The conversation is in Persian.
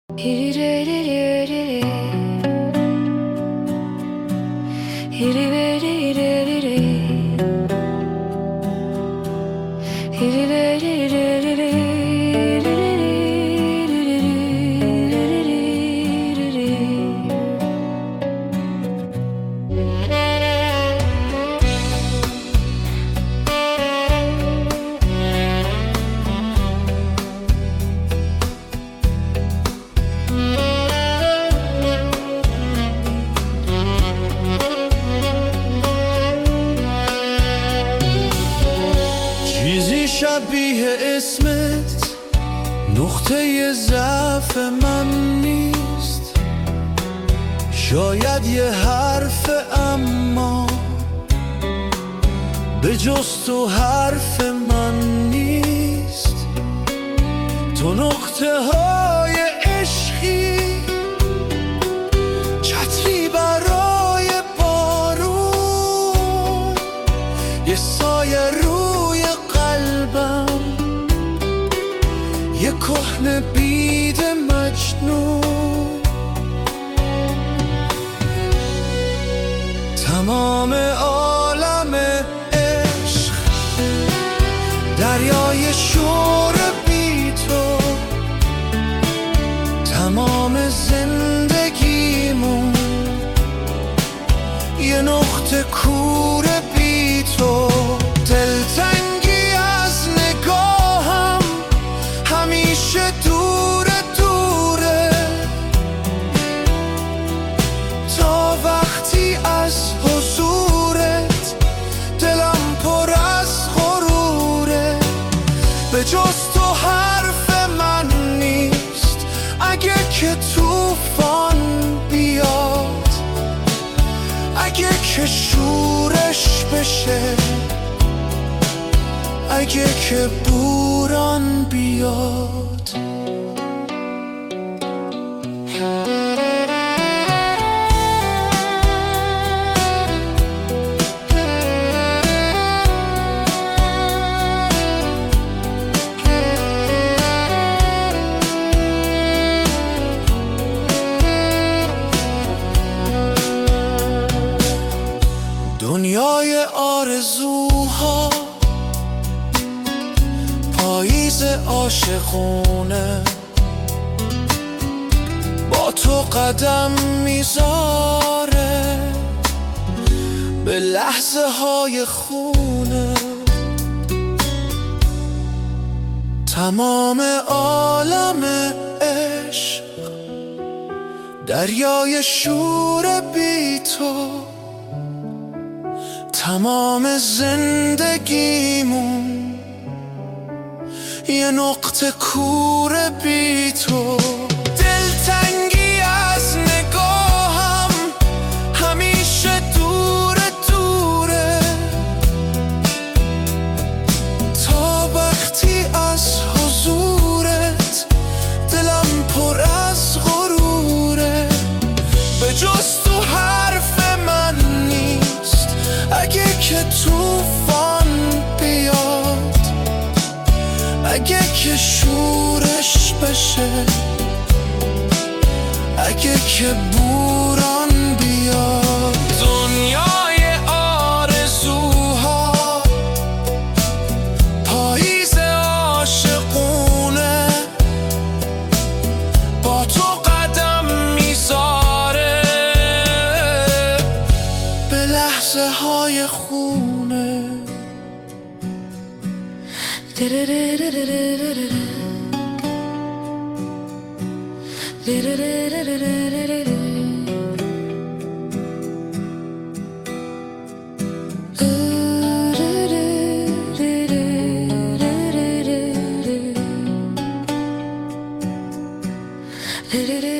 چیزی شبیه اسمت نقطه ضعف من نیست، شاید یه حرف اما به جز تو حرف من نیست. تو نقطه های عشقی، چتری برای بارون، یه سایه روی قلبم، یه کهنه بید مجنون. تمام عالم عشق دریای شور بی تو، تمام زندگیمون یه نقطه کور بی تو. دلتنگی از نگاهم همیشه دوره دوره، تا وقتی از حضورت دلم پر از غروره. به جز تو حرف من نیست، اگه که طوفان بیاد، اگه که شورش بشه، اگه که بوران بیاد. دنیای آرزوها، پاییز عاشقونه، با تو قدم میذاره به لحظه های خونه. تمام عالم عشق دریای شور بی تو، تمام زندگیمون یه نقطه کور بی تو. دلتنگی از نگاهم همیشه دوره دوره، تا وقتی از حضورت دلم پر از غروره. به جز تو حرف من نیست، اگه که طوفان بیاد، اگه که شورش بشه، اگه که بوران بیاد. دنیای آرزوها، پاییز عاشقونه، با تو قدم میذاره به لحظه های خونه. Did it